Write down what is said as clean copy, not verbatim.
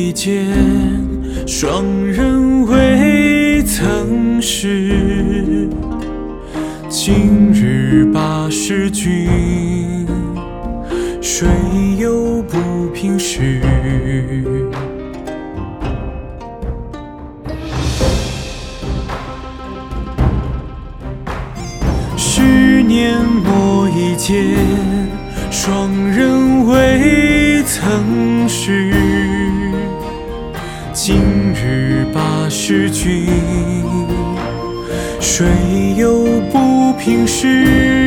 一见，双人未曾识。今日把使君，谁又不平时？10年磨一剑，双人未曾识。今日把使君，谁又不平时？